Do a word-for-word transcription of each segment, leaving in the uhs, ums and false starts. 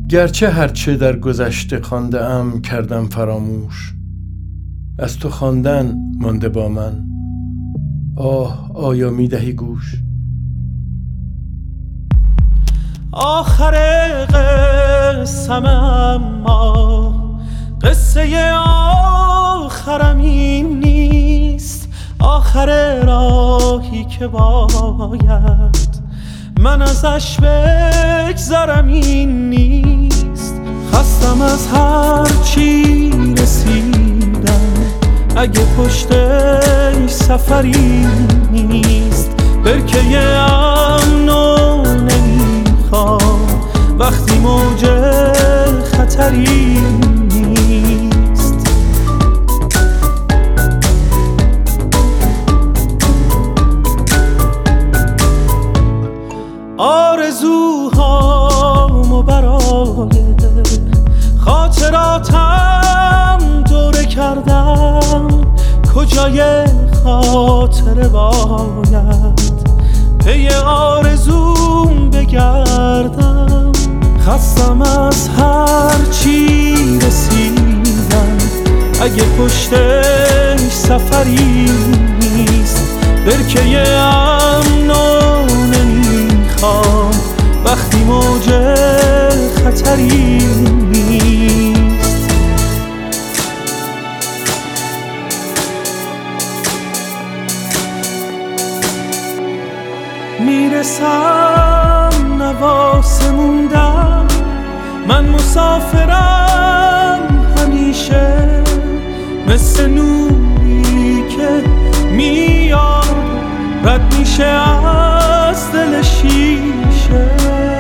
گرچه هرچه در گذشته خوانده ام کردم فراموش، از تو خواندن مانده با من. آه آیا می دهی گوش؟ آخر قصم اما قصه آخرم این نیست، آخر راهی که باید من ازش بگذرم این نیست. خستم از هر چی رسیدم، اگه پشتش سفری نیست. برکه امنو نمیخوام وقتی موج خطری نیست. آرزوهامو برای خاطراتم دوره کردم، کجای خاطره باید پی آرزوم بگردم. خستم از هر چی رسیدم، اگه پشتش سفری نیست. برکه امنو نمیخوام وقتی موج خطری نیست. میرسم نواسه موندم، من مسافرم همیشه، مثل نوری که میاد رد میشه از دل شیشه.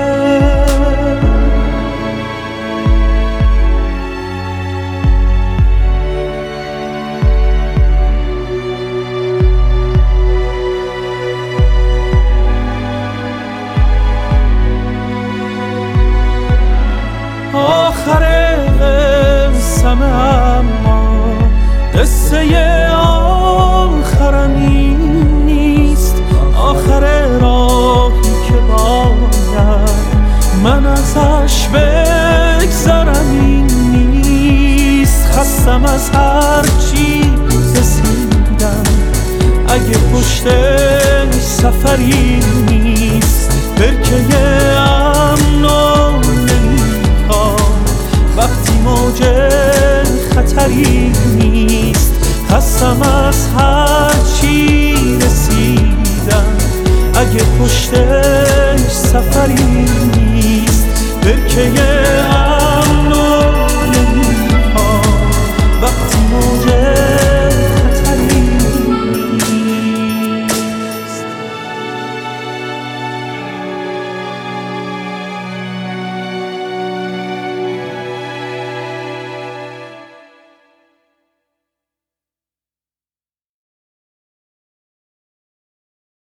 آخر قصم اما قصه آخرم این نیست، آخر راهی که باید من ازش بگذرم این نیست. خستم از هر چی رسیدم، اگه پشتش سفری نیست. برکه امنو وقتی موج خطری نیست. خستم از هر چی رسیدم، اگه پشتش سفری نیست. برکه